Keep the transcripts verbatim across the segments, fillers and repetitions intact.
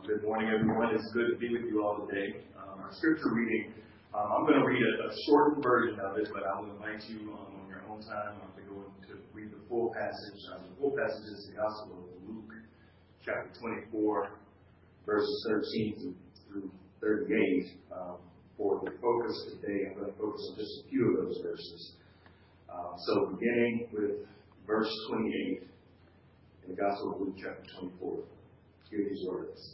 Good morning, everyone. It's good to be with you all today. Um, our scripture reading, um, I'm going to read a, a shortened version of it, but I will invite you um, on your own time um, to go to read the full passage. Um, the full passage is the Gospel of Luke, chapter twenty-four, verses thirteen through thirty-eight. Um, for the focus today, I'm going to focus on just a few of those verses. Um, so beginning with verse twenty-eight in the Gospel of Luke, chapter twenty-four. Hear these words.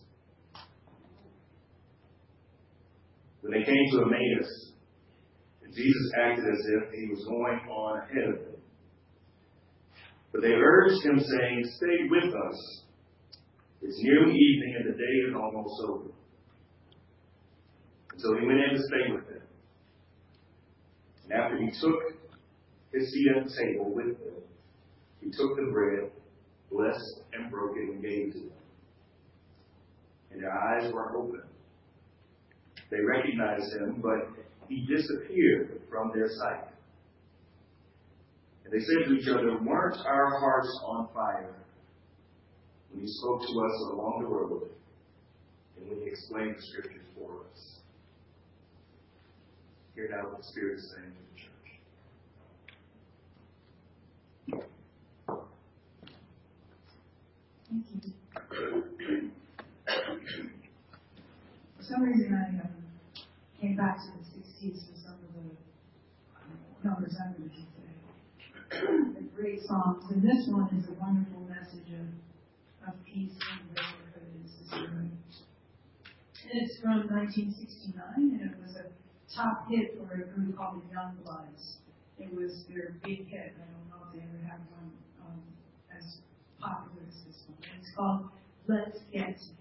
When they came to Emmaus, Jesus acted as if he was going on ahead of them. But they urged him, saying, "Stay with us. It's nearly evening and the day is almost over." And so he went in to stay with them. And after he took his seat at the table with them, he took the bread, blessed and broke it, and gave to them. And their eyes were open. They recognized him, but he disappeared from their sight. And they said to each other, "Weren't our hearts on fire when he spoke to us along the road and when he explained the scriptures for us?" Hear now what the Spirit is saying to the church. For some reason, I um, came back to the sixties for some of the um, numbers I'm going to say. The great songs. And this one is a wonderful message of, of peace and brotherhood and sisterhood. And it's from nineteen sixty-nine, and it was a top hit for a group called the Young Bloods. It was their big hit. I don't know if they ever had one um, as popular as this one. And it's called "Let's Get Together."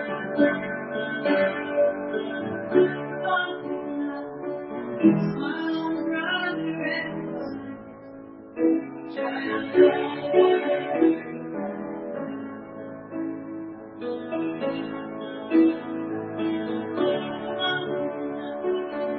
Smile.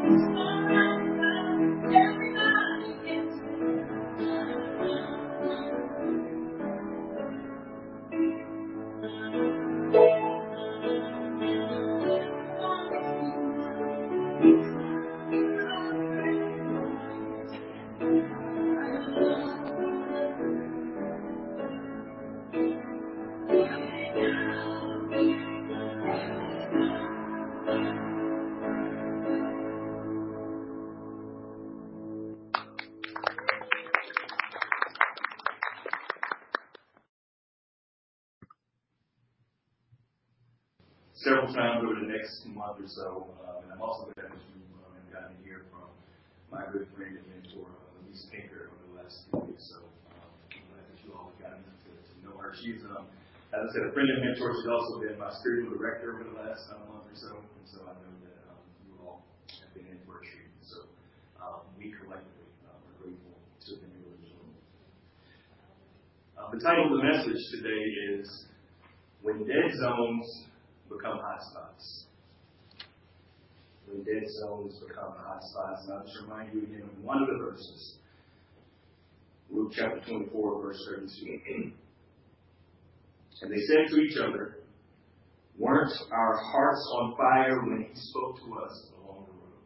Several times over the next month or so, um, and I'm also glad that you um, have gotten to hear from my good friend and mentor, uh, Elise Pinker, over the last few weeks. So um, I'm glad that you all have gotten to, to know her. She's, um, as I said, a friend and mentor. She's also been my spiritual director over the last uh, month or so, and so I know that um, you all have been in for a treat. So um, we collectively um, are grateful to them in this room. Uh, the title of the message today is When Dead Zones Become Hot Spots. When dead zones become hot spots. And I'll just remind you again of one of the verses. Luke chapter twenty-four, verse thirty-two. And they said to each other, weren't our hearts on fire when he spoke to us along the road?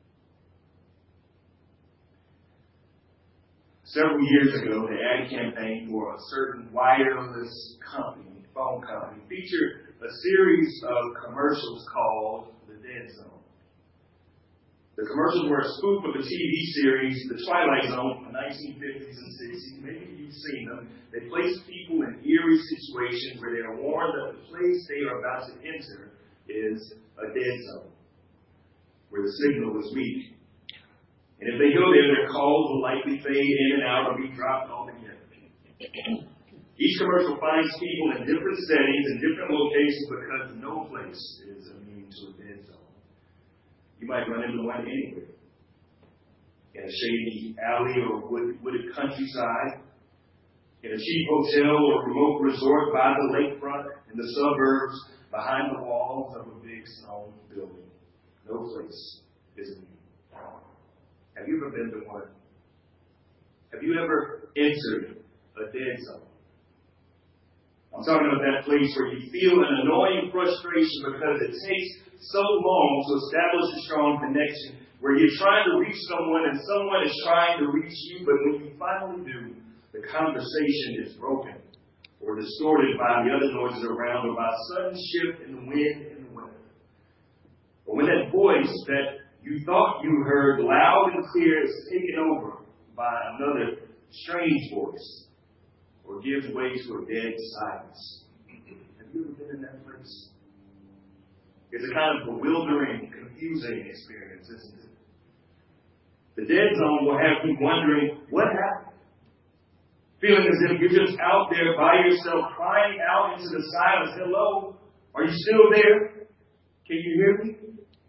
Several years ago, the ad campaign for a certain wireless company, phone company, featured a series of commercials called The Dead Zone. The commercials were a spoof of the T V series The Twilight Zone from the nineteen fifties and sixties. Maybe you've seen them. They place people in eerie situations where they are warned that the place they are about to enter is a dead zone, where the signal is weak. And if they go there, their calls will likely fade in and out or be dropped altogether. Each commercial finds people in different settings and different locations because no place is immune to a dead zone. You might run into one anywhere. In a shady alley or wood, wooded countryside, in a cheap hotel or remote resort by the lakefront, in the suburbs, behind the walls of a big stone building. No place is immune. Have you ever been to one? Have you ever entered a dead zone? I'm talking about that place where you feel an annoying frustration because it takes so long to establish a strong connection, where you're trying to reach someone and someone is trying to reach you, but when you finally do, the conversation is broken or distorted by the other noises around or by a sudden shift in the wind and the weather. Or when that voice that you thought you heard loud and clear is taken over by another strange voice, or gives way to a dead silence. Have you ever been in that place? It's a kind of bewildering, confusing experience, isn't it? The dead zone will have you wondering, what happened? Feeling as if you're just out there by yourself, crying out into the silence, hello, are you still there? Can you hear me?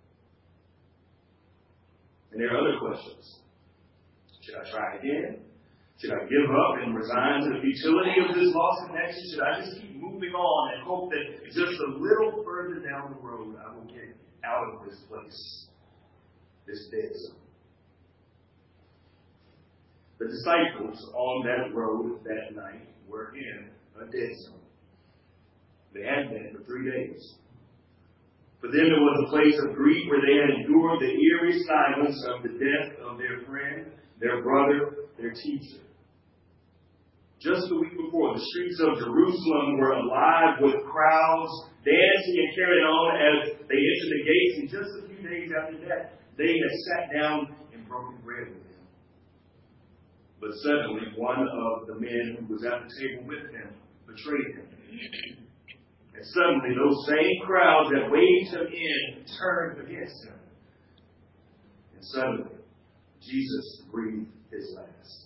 And there are other questions. Should I try again? Should I give up and resign to the futility of this lost connection? Should I just keep moving on and hope that just a little further down the road I will get out of this place, this dead zone? The disciples on that road that night were in a dead zone. They had been for three days. For them it was a place of grief where they had endured the eerie silence of the death of their friend, their brother, their teacher. Just the week before, the streets of Jerusalem were alive with crowds dancing and carrying on as they entered the gates. And just a few days after that, they had sat down and broken bread with him. But suddenly, one of the men who was at the table with him betrayed him. And suddenly, those same crowds that waved him in turned against him. And suddenly, Jesus breathed his last.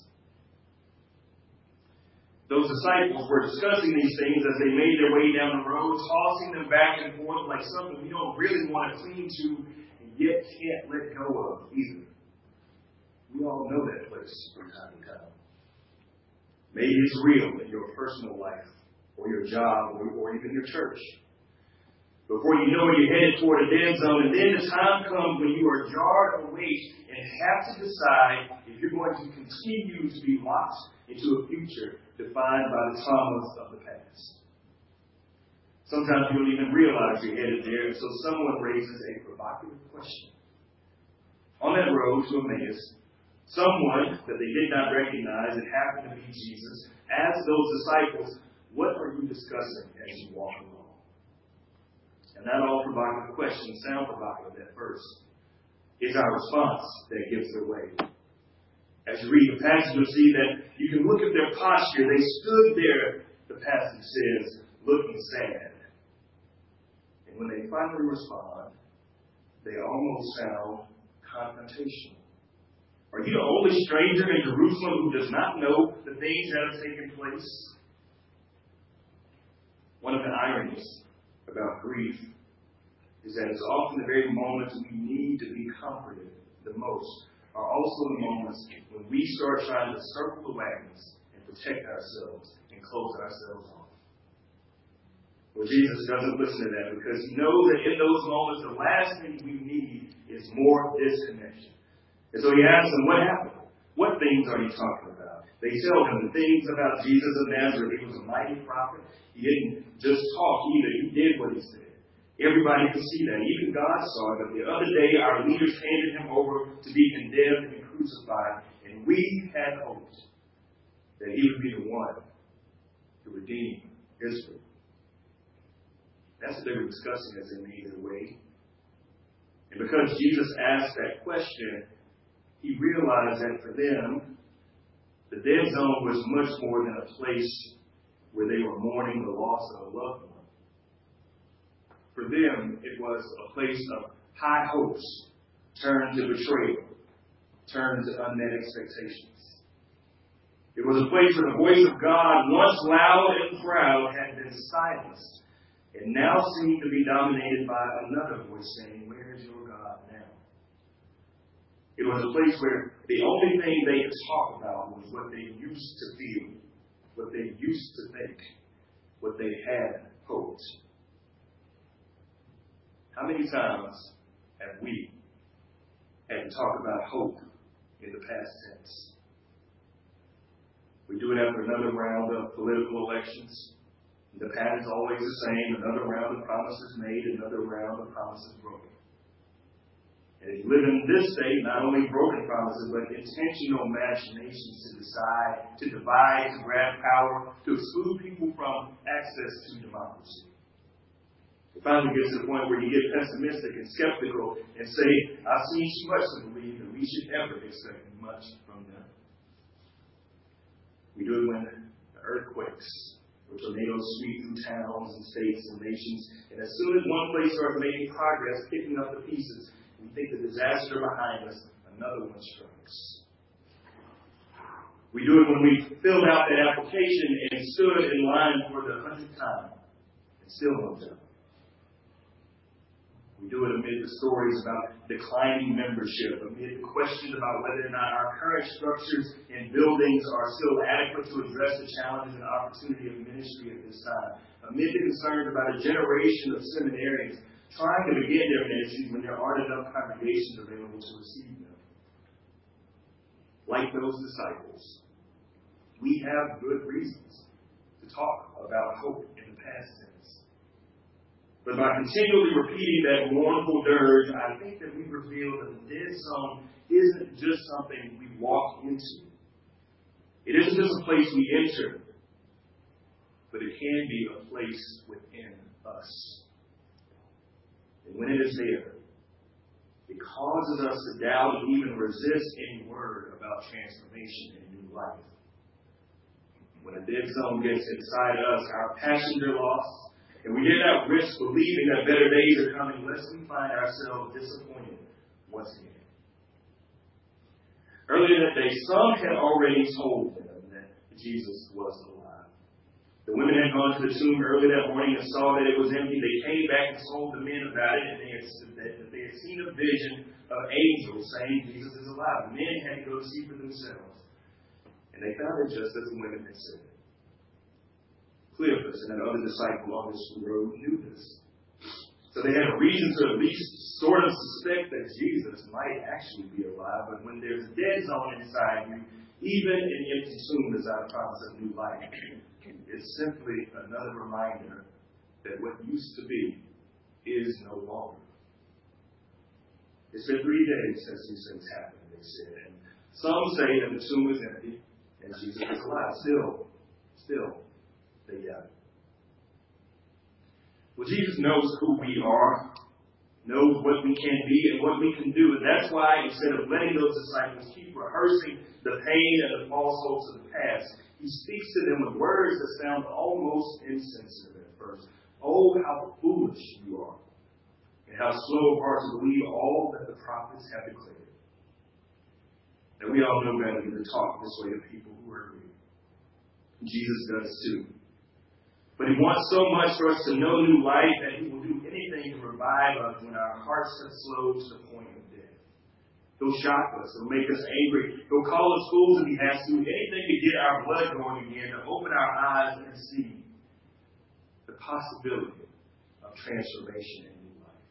Those disciples were discussing these things as they made their way down the road, tossing them back and forth like something we don't really want to cling to and yet can't let go of either. We all know that place from time to time. Maybe it's real in your personal life, or your job, or, or even your church. Before you know it, you're headed toward a dead zone. And then the time comes when you are jarred awake and have to decide if you're going to continue to be locked into a future defined by the traumas of the past. Sometimes you don't even realize you're headed there until someone raises a provocative question. On that road to Emmaus, someone that they did not recognize and happened to be Jesus asked those disciples, "What are you discussing as you walk along?" And that all provocative questions sound provocative at first. It's our response that gives it away. As you read the passage, you'll see that you can look at their posture. They stood there, the passage says, looking sad. And when they finally respond, they almost sound confrontational. Are you the only stranger in Jerusalem who does not know the things that have taken place? One of the ironies about grief is that it's often the very moments we need to be comforted the most are also the moments when we start trying to circle the wagons and protect ourselves and close ourselves off. Well, Jesus doesn't listen to that because he knows that in those moments the last thing we need is more disconnection. And so he asks them, "What happened? What things are you talking about?" They tell him the things about Jesus of Nazareth. He was a mighty prophet. He didn't just talk either. He did what he said. Everybody could see that. Even God saw it. But the other day, our leaders handed him over to be condemned and crucified. And we had hoped that he would be the one to redeem Israel. That's what they were discussing as they made their way. And because Jesus asked that question, he realized that for them, the dead zone was much more than a place where they were mourning the loss of a loved one. For them, it was a place of high hopes turned to betrayal, turned to unmet expectations. It was a place where the voice of God, once loud and proud, had been silenced and now seemed to be dominated by another voice saying, "Where is your God now?" It was a place where the only thing they could talk about was what they used to feel, what they used to think, what they had hoped. How many times have we had to talk about hope in the past tense? We do it after another round of political elections. The pattern is always the same. Another round of promises made, another round of promises broken. And if you live in this state, not only broken promises, but intentional machinations to decide, to divide, to grab power, to exclude people from access to democracy. It finally gets to the point where you get pessimistic and skeptical and say, "I've seen too much to believe that we should ever expect much from them." We do it when the earthquakes or tornadoes sweep through towns and states and nations. And as soon as one place starts making progress, picking up the pieces, we think the disaster behind us, another one strikes. We do it when we filled out that application and stood in line for the hundredth time and still no job. We do it amid the stories about declining membership, amid the questions about whether or not our current structures and buildings are still adequate to address the challenges and opportunity of ministry at this time, amid the concerns about a generation of seminarians trying to begin their ministries when there aren't enough congregations available to receive them. Like those disciples, we have good reasons to talk about hope in the past tense. But by continually repeating that mournful dirge, I think that we reveal that the dead zone isn't just something we walk into. It isn't just a place we enter, but it can be a place within us. And when it is there, it causes us to doubt and even resist any word about transformation and new life. When a dead zone gets inside us, our passions are lost, and we dare not risk believing that better days are coming lest we find ourselves disappointed once again. Earlier that day, some had already told them that Jesus was alive. The women had gone to the tomb early that morning and saw that it was empty. They came back and told the men about it, and they had, that they had seen a vision of angels saying Jesus is alive. The men had to go see for themselves. And they found it just as the women had said. Cleopas and another disciple on this road knew this. So they had a reason to at least sort of suspect that Jesus might actually be alive. But when there's a dead zone inside you, even an empty tomb is not a promise of new life. It's simply another reminder that what used to be is no longer. It's been three days since these things happened, they said. And some say that the tomb is empty and Jesus is alive. Still, still, they doubt it. Well, Jesus knows who we are, knows what we can be and what we can do. And that's why instead of letting those disciples keep rehearsing the pain and the false hopes of the past, he speaks to them with words that sound almost insensitive at first. Oh, how foolish you are, and how slow of heart to believe all that the prophets have declared. And we all know better than to talk this way of people who are real. Jesus does too. But he wants so much for us to know new life that he will do anything to revive us when our hearts have slowed to the point of death. He'll shock us. He'll make us angry. He'll call us fools if he has to. Anything to get our blood going again, to open our eyes and see the possibility of transformation in new life.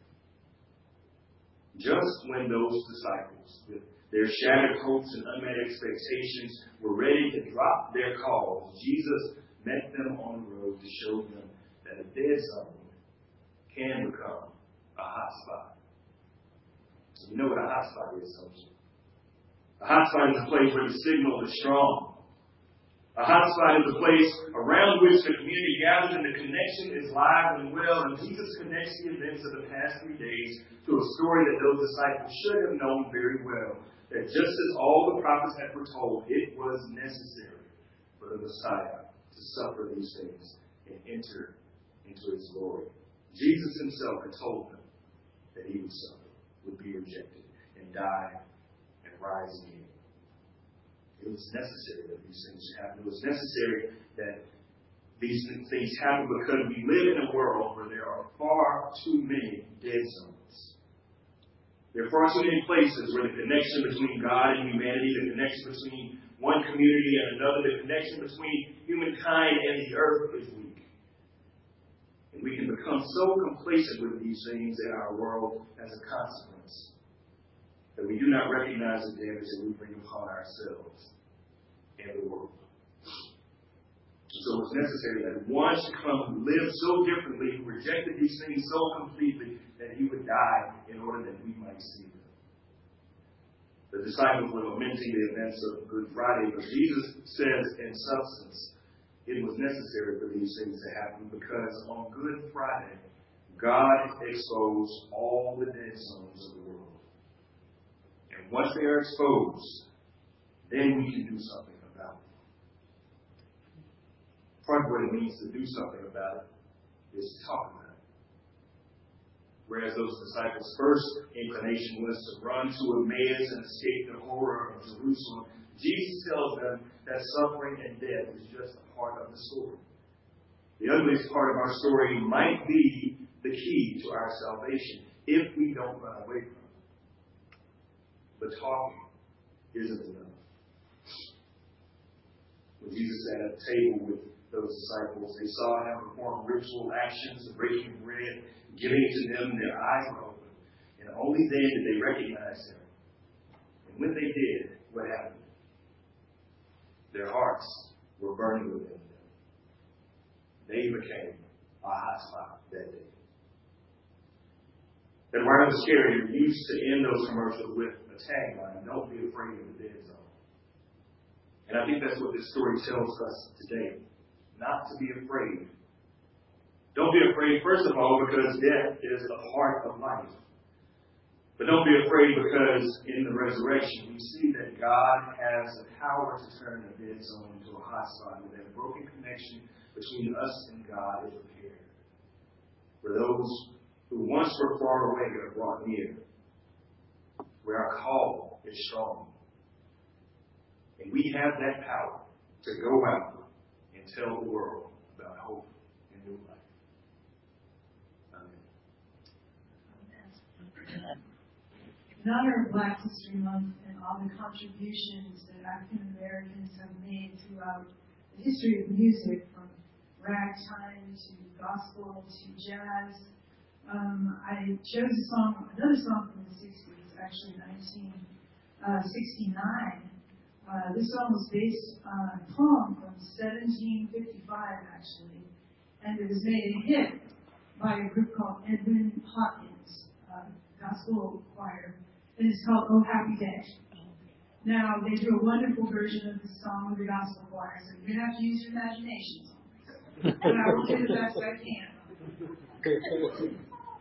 Just when those disciples, with their shattered hopes and unmet expectations, were ready to drop their calls, Jesus met them on the road to show them that a dead zone can become a hot spot. You know what a hot spot is, don't you? A hot spot is a place where the signal is strong. A hot spot is a place around which the community gathers and the connection is live and well. And Jesus connects the events of the past three days to a story that those disciples should have known very well. That just as all the prophets had foretold, it was necessary for the Messiah to suffer these things and enter into his glory. Jesus himself had told them that he would suffer, would be rejected, and die and rise again. It was necessary that these things happen. It was necessary that these things happen because we live in a world where there are far too many dead zones. There are far too many places where the connection between God and humanity, the connection between one community and another, the connection between humankind and the earth is weak. And we can become so complacent with these things in our world as a consequence that we do not recognize the damage that we bring upon ourselves and the world. So it's necessary that one should come who lived so differently, who rejected these things so completely, that he would die in order that we might see them. The disciples were lamenting the events of Good Friday, but Jesus says in substance, it was necessary for these things to happen because on Good Friday, God exposed all the dead zones of the world. And once they are exposed, then we can do something about it. Part of what it means to do something about it is to talk about it. Whereas those disciples' first inclination was to run to Emmaus and escape the horror of Jerusalem, Jesus tells them that suffering and death is just a part of the story. The ugliest part of our story might be the key to our salvation if we don't run away from it. But talking isn't enough. When Jesus sat at the table with those disciples, they saw him perform ritual actions, the breaking of bread, giving it to them, their eyes were open. And only then did they recognize him. And when they did, what happened? Their hearts were burning within them. They became a hot spot that day. And why it was scary, we used to end those commercials with a tagline, don't be afraid of the dead zone. And I think that's what this story tells us today. Not to be afraid. Don't be afraid, first of all, because death is a part of life. But don't be afraid because in the resurrection, we see that God has the power to turn a dead zone into a hot spot, where that broken connection between us and God is repaired. Where those who once were far away are brought near. Where our call is strong. And we have that power to go out and tell the world about hope and new life. Amen. In honor of Black History Month and all the contributions that African Americans have made throughout the history of music, from ragtime to gospel to jazz, um, I chose a song, another song from the sixties, actually nineteen sixty-nine. Uh, this song was based on a poem from seventeen fifty-five, actually, and it was made a hit by a group called Edwin Hawkins uh, Gospel Choir, and it's called "Oh Happy Day." Now, they do a wonderful version of this song with the Gospel Choir, so you're going to have to use your imaginations on this. But I will do the best I can.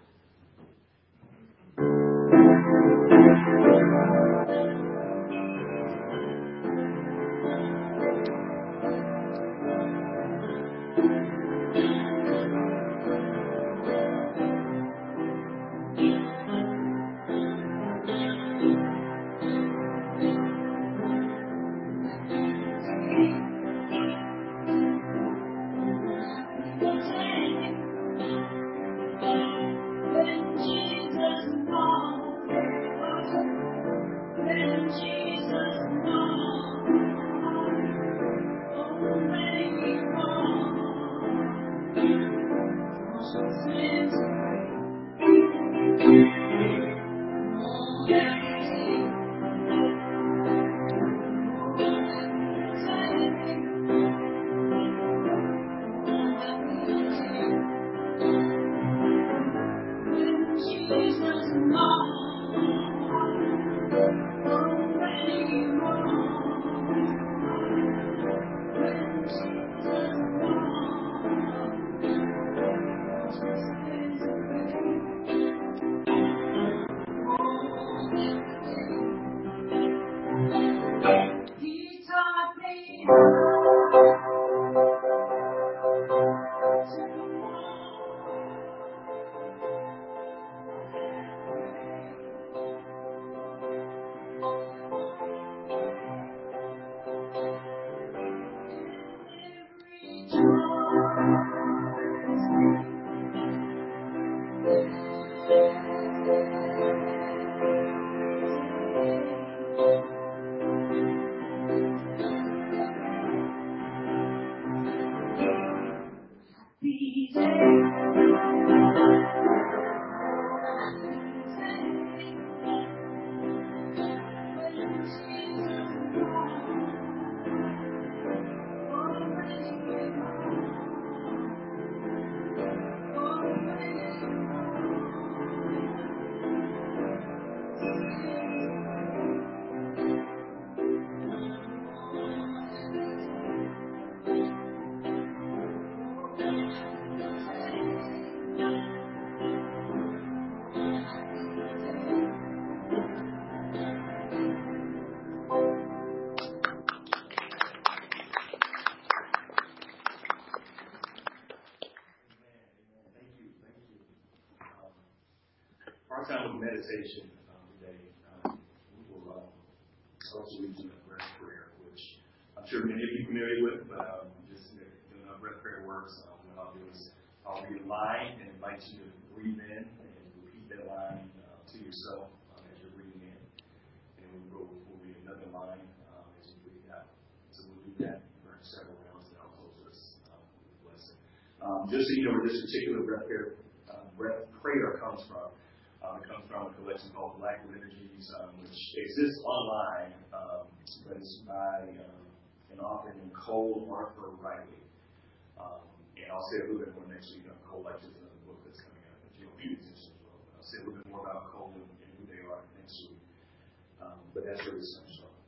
Our time of meditation um, today, um, we will um, also lead to a breath prayer, which I'm sure many of you are familiar with, but um, just you know, how breath prayer works. Um, what I'll do is I'll read a line and invite you to breathe in and repeat that line uh, to yourself um, as you're breathing in. And we'll, go, we'll read another line um, as you breathe out. So we'll do that for several rounds, and I'll close this um, with a blessing. Um, just so you know where this particular breath prayer, uh, breath prayer comes from. Um, it comes from a collection called Black Liturgies, um, which exists online, um, but it's by um, an author named Cole Arthur Riley. Um, and I'll say a little bit more next week on Cole, like just another book that's coming out that you'll be musicians as well. I'll say a little bit more about Cole and, and who they are next week. Um, but that's where this comes from.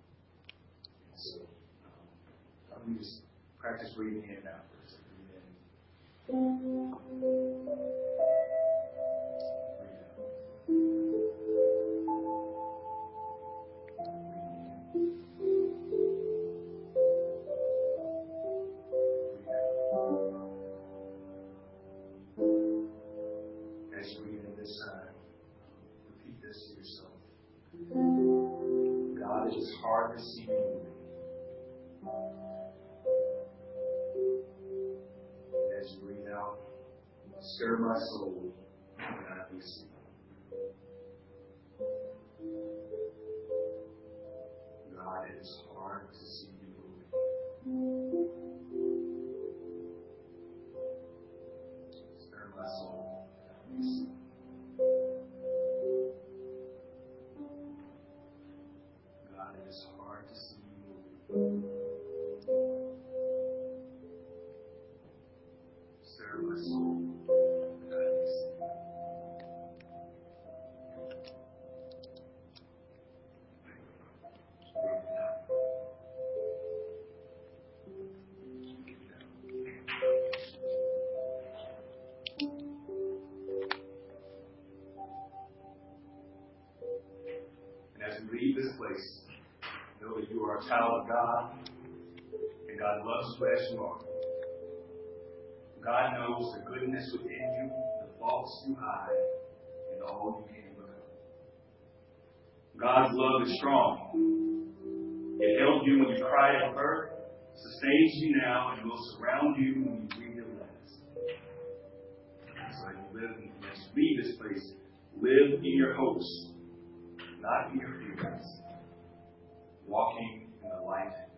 And so, um, let me just practice breathing in and out first. So breathe in. As you read in this time, repeat this to yourself. God, it is hard to see you moving. As you breathe out, stir my soul when I be sleep. God, it is hard to see you moving. Stir my soul when I be sleep. God, it is hard to see you. Stir my soul. And as we leave this place, know that you are a child of God, and God loves you as you are. God knows the goodness within you, the faults you hide, and all you can become. God's love is strong. It held you when you cried at birth, sustains you now, and will surround you when you breathe your last. So as you live, as you leave this place, live in your hopes, not in your fears, walking in the light